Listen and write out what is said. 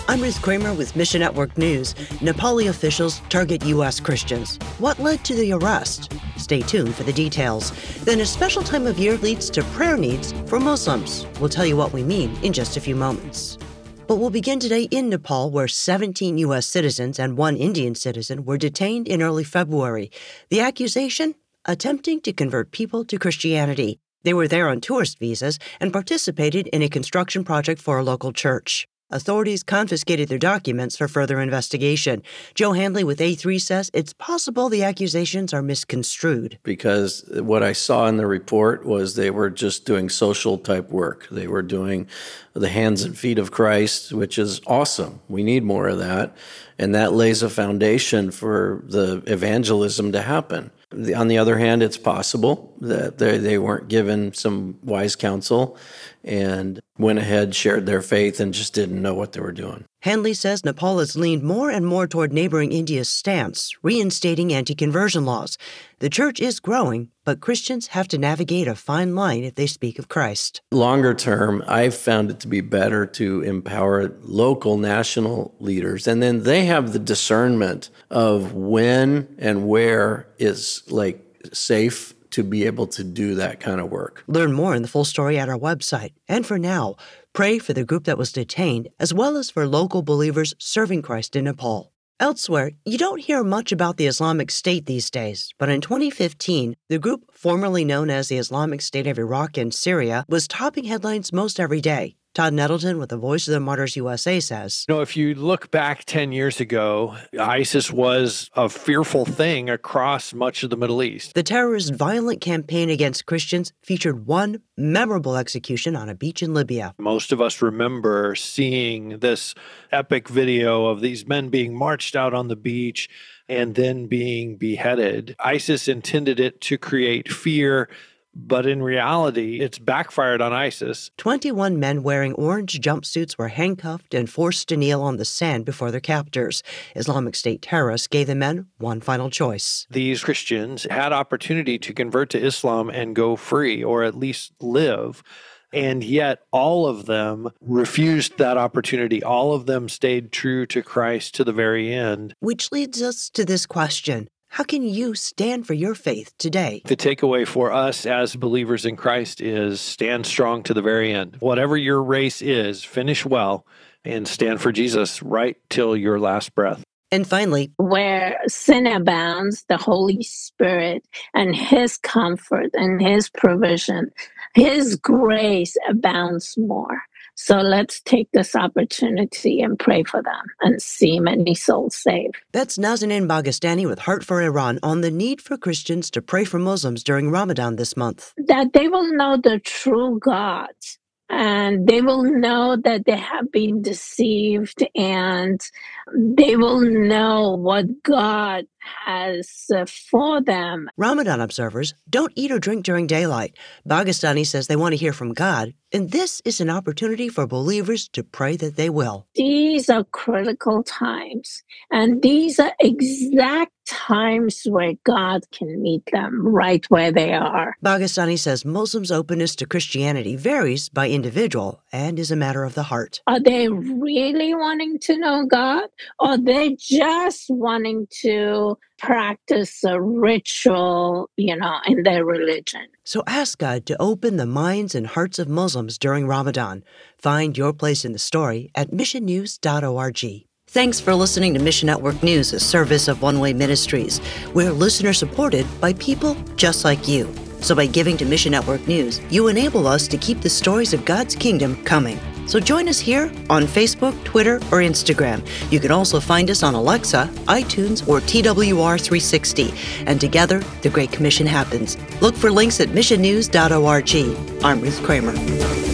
I'm Ruth Kramer with Mission Network News. Nepali officials target U.S. Christians. What led to the arrest? Stay tuned for the details. Then a special time of year leads to prayer needs for Muslims. We'll tell you what we mean in just a few moments. But we'll begin today in Nepal, where 17 U.S. citizens and 1 Indian citizen were detained in early February. The accusation? Attempting to convert people to Christianity. They were there on tourist visas and participated in a construction project for a local church. Authorities confiscated their documents for further investigation. Joe Handley with A3 says it's possible the accusations are misconstrued. Because what I saw in the report was they were just doing social type work. They were doing the hands and feet of Christ, which is awesome. We need more of that. And that lays a foundation for the evangelism to happen. On the other hand, it's possible that they weren't given some wise counsel and went ahead, shared their faith, and just didn't know what they were doing. Handley says Nepal has leaned more and more toward neighboring India's stance, reinstating anti-conversion laws. The church is growing, but Christians have to navigate a fine line if they speak of Christ. Longer term, I've found it to be better to empower local, national leaders, and then they have the discernment of when and where is safe to be able to do that kind of work. Learn more in the full story at our website. And for now, pray for the group that was detained, as well as for local believers serving Christ in Nepal. Elsewhere, you don't hear much about the Islamic State these days, but in 2015, the group formerly known as the Islamic State of Iraq and Syria was topping headlines most every day. Todd Nettleton with the Voice of the Martyrs USA says, if you look back 10 years ago, ISIS was a fearful thing across much of the Middle East. The terrorist violent campaign against Christians featured one memorable execution on a beach in Libya. Most of us remember seeing this epic video of these men being marched out on the beach and then being beheaded. ISIS intended it to create fear, but in reality, it's backfired on ISIS. 21 men wearing orange jumpsuits were handcuffed and forced to kneel on the sand before their captors. Islamic State terrorists gave the men one final choice. These Christians had opportunity to convert to Islam and go free, or at least live. And yet all of them refused that opportunity. All of them stayed true to Christ to the very end. Which leads us to this question. How can you stand for your faith today? The takeaway for us as believers in Christ is stand strong to the very end. Whatever your race is, finish well and stand for Jesus right till your last breath. And finally, where sin abounds, the Holy Spirit and His comfort and His provision, His grace abounds more. So let's take this opportunity and pray for them and see many souls saved. That's Nazanin Bagastani with Heart for Iran on the need for Christians to pray for Muslims during Ramadan this month. That they will know the true God, and they will know that they have been deceived, and they will know what God has for them. Ramadan observers don't eat or drink during daylight. Bagastani says they want to hear from God, and this is an opportunity for believers to pray that they will. These are critical times, and these are exact times where God can meet them right where they are. Bagastani says Muslims' openness to Christianity varies by individual and is a matter of the heart. Are they really wanting to know God, or are they just wanting to practice a ritual, in their religion? So ask God to open the minds and hearts of Muslims during Ramadan. Find your place in the story at missionnews.org. Thanks for listening to Mission Network News, a service of One Way Ministries. We're listener-supported by people just like you. So by giving to Mission Network News, you enable us to keep the stories of God's kingdom coming. So join us here on Facebook, Twitter, or Instagram. You can also find us on Alexa, iTunes, or TWR360. And together, the Great Commission happens. Look for links at missionnews.org. I'm Ruth Kramer.